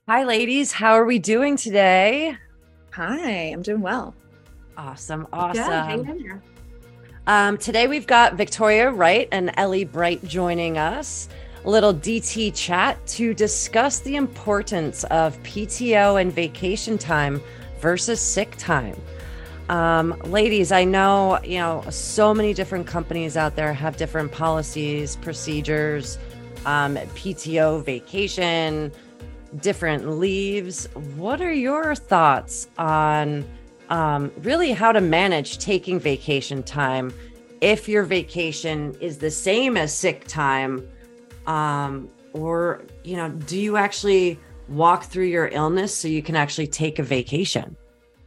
Hi, ladies. How are we doing today? Hi, I'm doing well. Awesome. Good. Hang Awesome. in there. Today we've got Victoria Wright and Ellie Bright joining us. A little DT chat to discuss the importance of PTO and vacation time versus sick time. Ladies, I know, so many different companies out there have different policies, procedures, PTO, vacation, different leaves. What are your thoughts on really how to manage taking vacation time if your vacation is the same as sick time? Or, do you actually walk through your illness so you can actually take a vacation?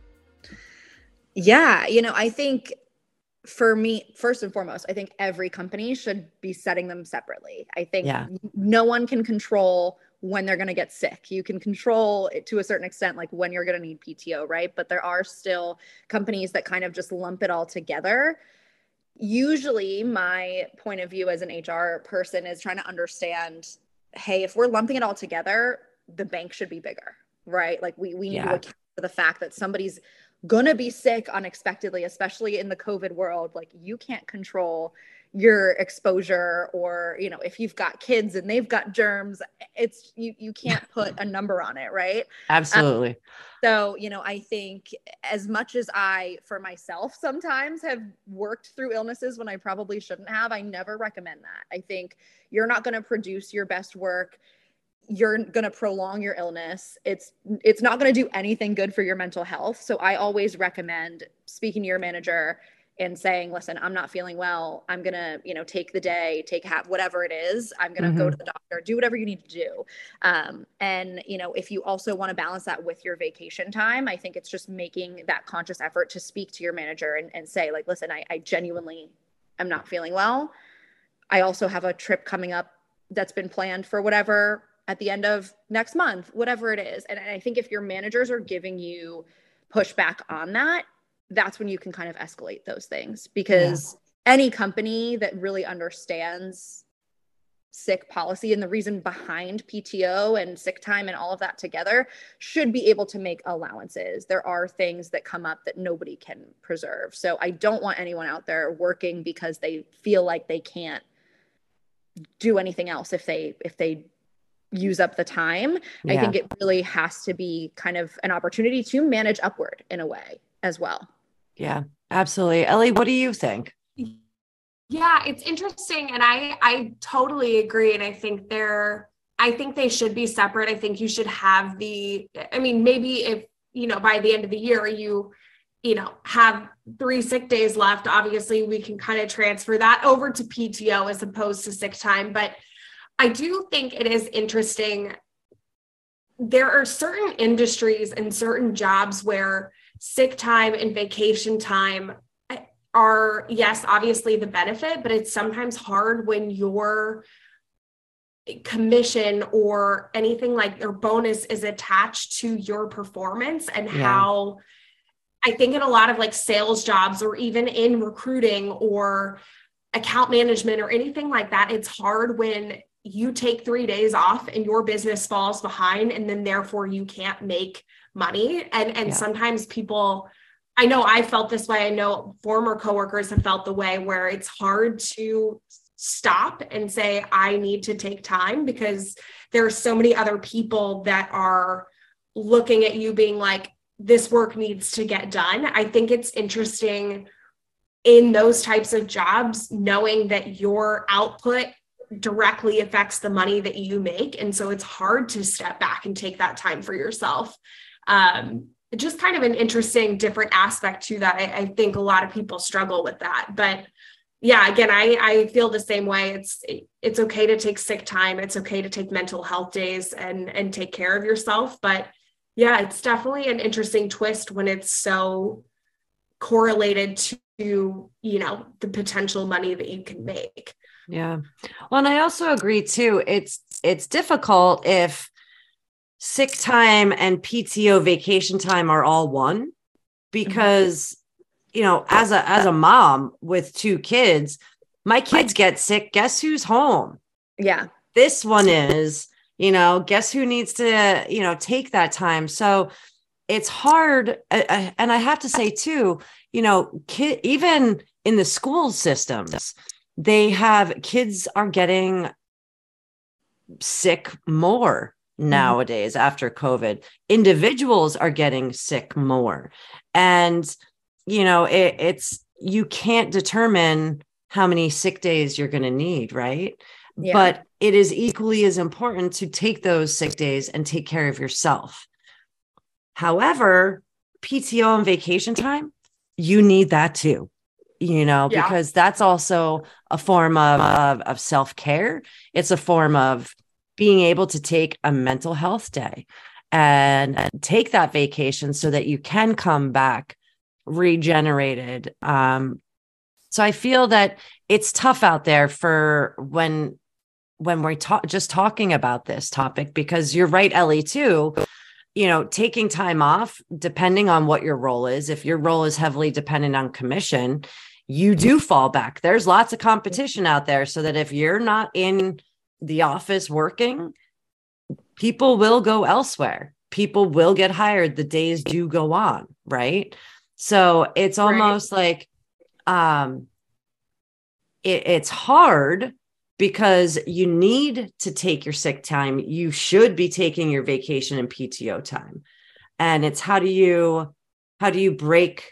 Yeah, I think for me, first and foremost, I think every company should be setting them separately. I think Yeah. no one can control when they're going to get sick. You can control it to a certain extent, like when you're going to need PTO, right? But there are still companies that kind of just lump it all together. Usually, my point of view as an HR person is trying to understand, hey, if we're lumping it all together, the bank should be bigger, right? Like we need to Yeah. account for the fact that somebody's gonna be sick unexpectedly, especially in the COVID world. Like you can't control your exposure, or if you've got kids and they've got germs, it's you can't put a number on it, right? Absolutely. So, I think as much as I, for myself, sometimes have worked through illnesses when I probably shouldn't have, I never recommend that. I think you're not going to produce your best work. You're going to prolong your illness. It's not going to do anything good for your mental health. So I always recommend speaking to your manager and saying, listen, I'm not feeling well. I'm going to, take the day, take half, whatever it is. I'm going to go to Hmm. the doctor, do whatever you need to do. And, if you also want to balance that with your vacation time, I think it's just making that conscious effort to speak to your manager and say, like, listen, I genuinely am not feeling well. I also have a trip coming up that's been planned for whatever at the end of next month, whatever it is. And I think if your managers are giving you pushback on that, that's when you can kind of escalate those things, Yeah. because any company that really understands sick policy and the reason behind PTO and sick time and all of that together should be able to make allowances. There are things that come up that nobody can preserve. So I don't want anyone out there working because they feel like they can't do anything else if they use up the time. I Yeah. think it really has to be kind of an opportunity to manage upward in a way as well. Yeah. Absolutely. Ellie, what do you think? Yeah, it's interesting. And I totally agree. And I think they should be separate. I think you should have maybe if, by the end of the year, have 3 sick days left, obviously we can kind of transfer that over to PTO as opposed to sick time. But I do think it is interesting. There are certain industries and certain jobs where sick time and vacation time are, yes, obviously the benefit, but it's sometimes hard when your commission or anything like your bonus is attached to your performance. And Yeah. how I think in a lot of like sales jobs or even in recruiting or account management or anything like that, it's hard when you take 3 days off and your business falls behind, and then therefore you can't make money. And Yeah. sometimes people, I know I felt this way. I know former coworkers have felt the way, where it's hard to stop and say, I need to take time, because there are so many other people that are looking at you being like, this work needs to get done. I think it's interesting in those types of jobs, knowing that your output directly affects the money that you make. And so it's hard to step back and take that time for yourself. Just kind of an interesting, different aspect to that. I think a lot of people struggle with that. But yeah, again, I feel the same way. It's okay to take sick time. It's okay to take mental health days and take care of yourself. But yeah, it's definitely an interesting twist when it's so correlated to, the potential money that you can make. Yeah. Well, and I also agree too. It's difficult if sick time and PTO vacation time are all one, because as a mom with 2 kids, my kids get sick, guess who's home? Yeah. This one is, Guess who needs to, take that time. So it's hard. And I have to say too, even in the school systems, kids are getting sick more nowadays after COVID. Individuals are getting sick more. And, you can't determine how many sick days you're going to need, right? Yeah. But it is equally as important to take those sick days and take care of yourself. However, PTO and vacation time, you need that too, because that's also a form of self-care. It's a form of being able to take a mental health day and take that vacation so that you can come back regenerated. So I feel that it's tough out there for when we're just talking about this topic, because you're right, Ellie, too. Taking time off, depending on what your role is. If your role is heavily dependent on commission, you do fall back. There's lots of competition out there, so that if you're not in the office working, people will go elsewhere. People will get hired. The days do go on, right? So it's almost like it's hard, because you need to take your sick time. You should be taking your vacation and PTO time. And it's how do you break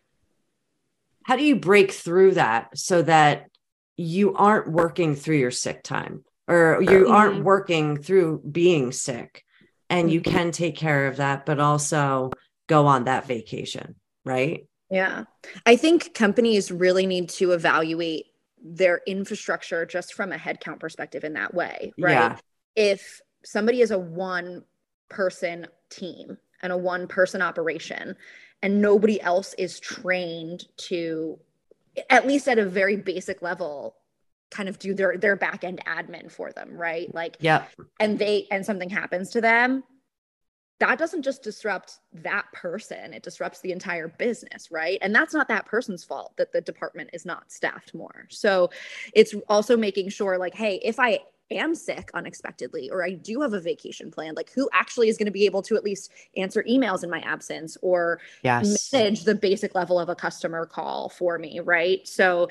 through that so that you aren't working through your sick time, or you aren't working through being sick, and you can take care of that, but also go on that vacation, right? Yeah. I think companies really need to evaluate their infrastructure just from a headcount perspective in that way, right? Yeah. If somebody is a one person team and a one person operation, and nobody else is trained to, at least at a very basic level, kind of do their back end admin for them, right? Like, yeah. And something happens to them, that doesn't just disrupt that person, it disrupts the entire business, right? And that's not that person's fault that the department is not staffed more. So it's also making sure, like, hey, if I am sick unexpectedly, or I do have a vacation plan, like, who actually is going to be able to at least answer emails in my absence, or manage the basic level of a customer call for me, right? So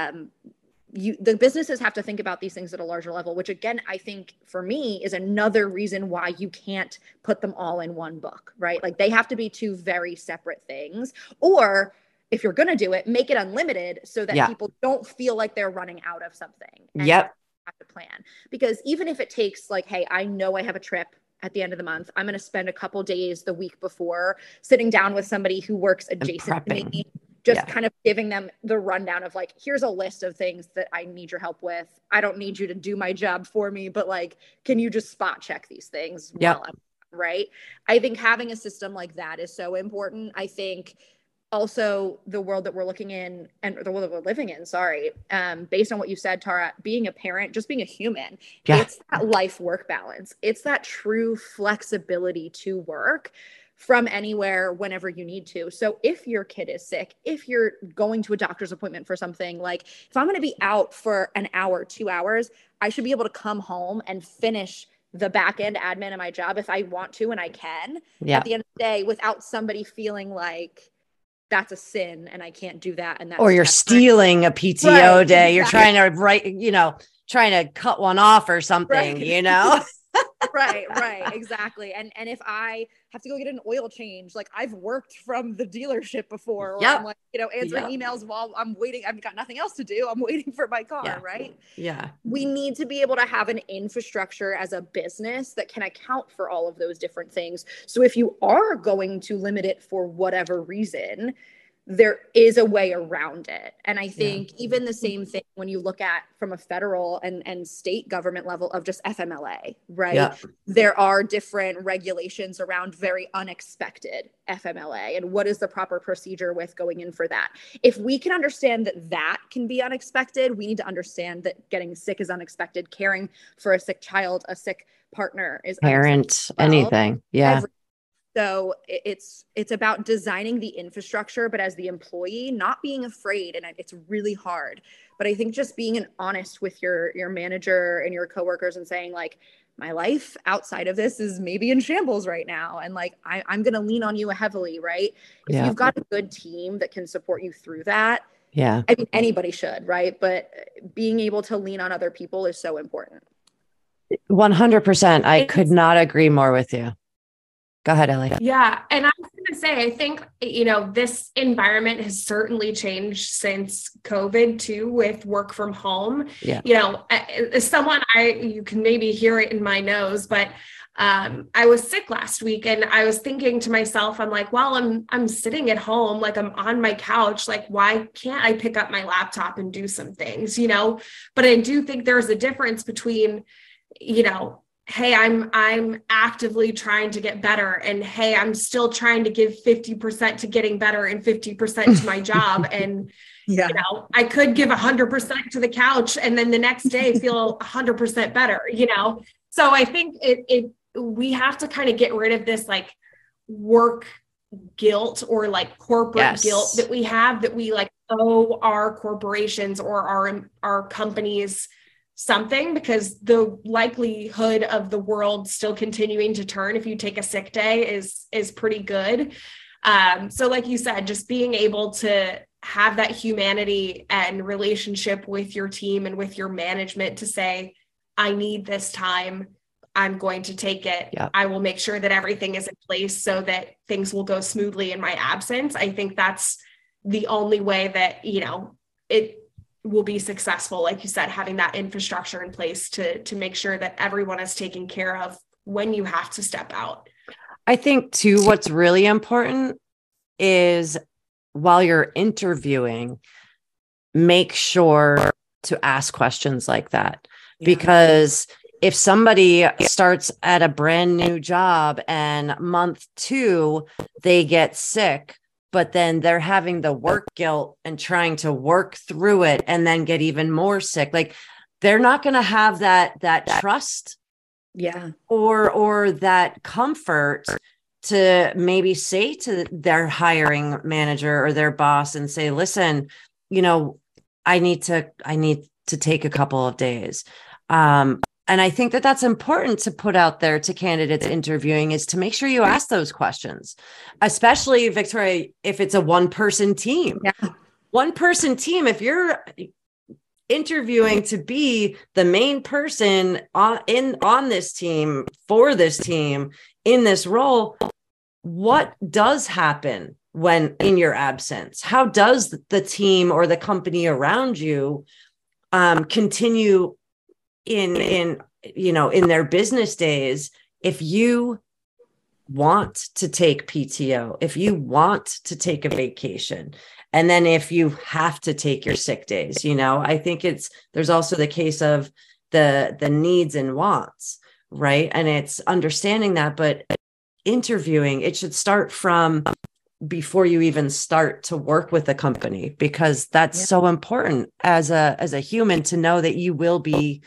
the businesses have to think about these things at a larger level, which again, I think for me is another reason why you can't put them all in one book, right? Like, they have to be two very separate things. Or if you're going to do it, make it unlimited so that people don't feel like they're running out of something. And have to plan. Because even if it takes, like, hey, I know I have a trip at the end of the month, I'm going to spend a couple days the week before sitting down with somebody who works adjacent to me, just kind of giving them the rundown of, like, here's a list of things that I need your help with. I don't need you to do my job for me, but, like, can you just spot check these things while I'm right? I think having a system like that is so important. I think also the world that we're looking in, and the world that we're living in, based on what you said, Tara, being a parent, just being a human, it's that life work balance. It's that true flexibility to work from anywhere, whenever you need to. So if your kid is sick, if you're going to a doctor's appointment for something, like, if I'm going to be out for an hour, 2 hours, I should be able to come home and finish the back end admin of my job if I want to, and I can at the end of the day, without somebody feeling like that's a sin and I can't do that. And that's, or you're stealing a PTO day. Exactly. You're trying to cut one off or something, right. Exactly. And if I have to go get an oil change, like, I've worked from the dealership before, or I'm like, answering emails while I'm waiting. I've got nothing else to do. I'm waiting for my car. Right. Yeah. We need to be able to have an infrastructure as a business that can account for all of those different things. So if you are going to limit it for whatever reason, there is a way around it. And I think even the same thing when you look at from a federal and state government level of just FMLA, right? Yeah. There are different regulations around very unexpected FMLA and what is the proper procedure with going in for that. If we can understand that that can be unexpected, we need to understand that getting sick is unexpected, caring for a sick child, a sick partner is parent, anything. Yeah. So it's about designing the infrastructure, but as the employee, not being afraid. And it's really hard, but I think just being honest with your manager and your coworkers and saying, like, my life outside of this is maybe in shambles right now. And like, I'm going to lean on you heavily, right? If you've got a good team that can support you through that, yeah, I mean, anybody should, right? But being able to lean on other people is so important. 100%. I could not agree more with you. Go ahead, Ellie. Yeah. And I was going to say, I think, this environment has certainly changed since COVID too, with work from home. Yeah. As someone, you can maybe hear it in my nose, but I was sick last week and I was thinking to myself, I'm like, well, I'm sitting at home, like I'm on my couch, like, why can't I pick up my laptop and do some things, but I do think there's a difference between, hey, I'm actively trying to get better. And hey, I'm still trying to give 50% to getting better and 50% to my job. And, I could give 100% to the couch and then the next day feel 100% better, So I think we have to kind of get rid of this like work guilt or like corporate guilt that we have, that we like owe our corporations or our companies something, because the likelihood of the world still continuing to turn if you take a sick day is pretty good. So like you said, just being able to have that humanity and relationship with your team and with your management to say, I need this time, I'm going to take it. Yep. I will make sure that everything is in place so that things will go smoothly in my absence. I think that's the only way that, it will be successful. Like you said, having that infrastructure in place to make sure that everyone is taken care of when you have to step out. I think too, what's really important is while you're interviewing, make sure to ask questions like that. Yeah. Because if somebody starts at a brand new job and month 2, they get sick, but then they're having the work guilt and trying to work through it and then get even more sick. Like they're not going to have that trust. Yeah. Or that comfort to maybe say to their hiring manager or their boss and say, listen, I need to take a couple of days. And I think that that's important to put out there to candidates interviewing, is to make sure you ask those questions, especially, Victoria, if it's a one-person team. Yeah. One-person team, if you're interviewing to be the main person on this team, for this team, in this role, what does happen when in your absence? How does the team or the company around you continue in their business days if you want to take PTO, if you want to take a vacation, and then if you have to take your sick days? I think there's also the case of the needs and wants, right? And it's understanding that, but interviewing, it should start from before you even start to work with a company, because that's so important as a human to know that you will be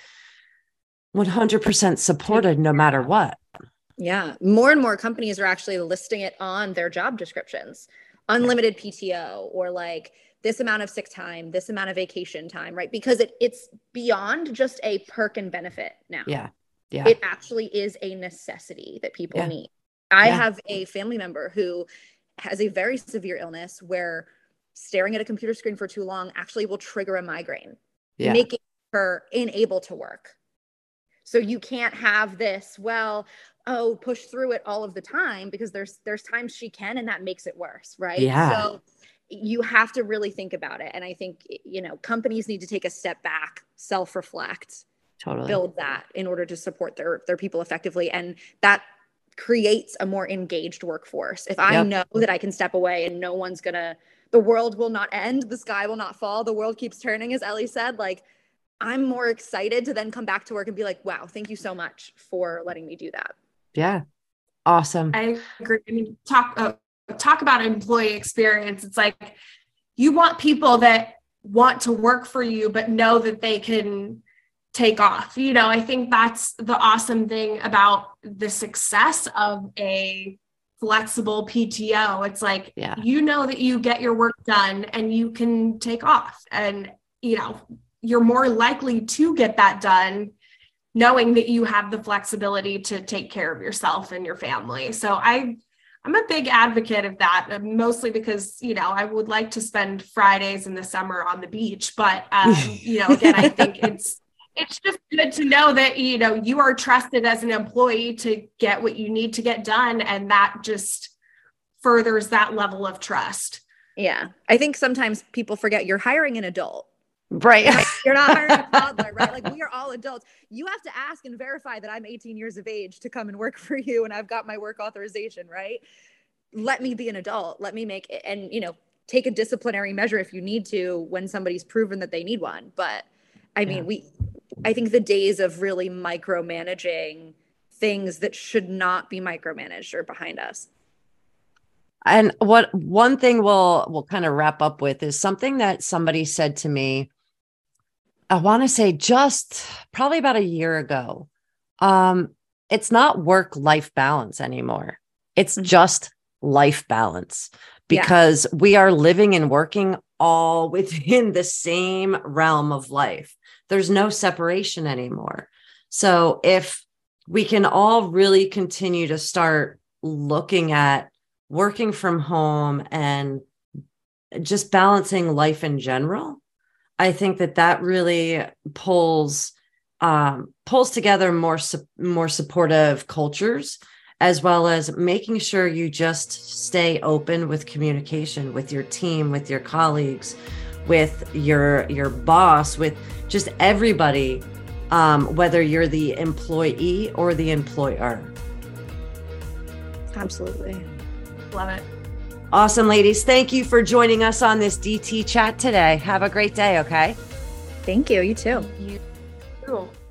100% supported no matter what. Yeah. More and more companies are actually listing it on their job descriptions, unlimited PTO, or like this amount of sick time, this amount of vacation time, right? Because it's beyond just a perk and benefit now. Yeah. It actually is a necessity that people need. I have a family member who has a very severe illness where staring at a computer screen for too long actually will trigger a migraine, making her unable to work. So you can't have this, push through it all of the time, because there's times she can, and that makes it worse, right? Yeah. So you have to really think about it. And I think, companies need to take a step back, self-reflect, totally build that in order to support their people effectively. And that creates a more engaged workforce. If I know that I can step away and the world will not end, the sky will not fall, the world keeps turning, as Ellie said, like, I'm more excited to then come back to work and be like, wow, thank you so much for letting me do that. Yeah. Awesome. I agree. I mean, talk about employee experience. It's like, you want people that want to work for you, but know that they can take off. I think that's the awesome thing about the success of a flexible PTO. It's like, that you get your work done and you can take off, and, you're more likely to get that done knowing that you have the flexibility to take care of yourself and your family. So I'm a big advocate of that, mostly because, I would like to spend Fridays in the summer on the beach. But, again, I think it's just good to know that, you are trusted as an employee to get what you need to get done. And that just furthers that level of trust. Yeah. I think sometimes people forget you're hiring an adult. Right. You're not hiring a toddler, right? Like, we are all adults. You have to ask and verify that I'm 18 years of age to come and work for you and I've got my work authorization, right? Let me be an adult. Let me make it, and, take a disciplinary measure if you need to when somebody's proven that they need one. But I mean, I think the days of really micromanaging things that should not be micromanaged are behind us. And one thing we'll kind of wrap up with is something that somebody said to me, I want to say just probably about a year ago. It's not work-life balance anymore. It's just life balance, because we are living and working all within the same realm of life. There's no separation anymore. So if we can all really continue to start looking at working from home and just balancing life in general, I think that really pulls together more supportive cultures, as well as making sure you just stay open with communication with your team, with your colleagues, with your boss, with just everybody, whether you're the employee or the employer. Absolutely. Love it. Awesome, ladies. Thank you for joining us on this DT chat today. Have a great day, okay? Thank you. You too. You too.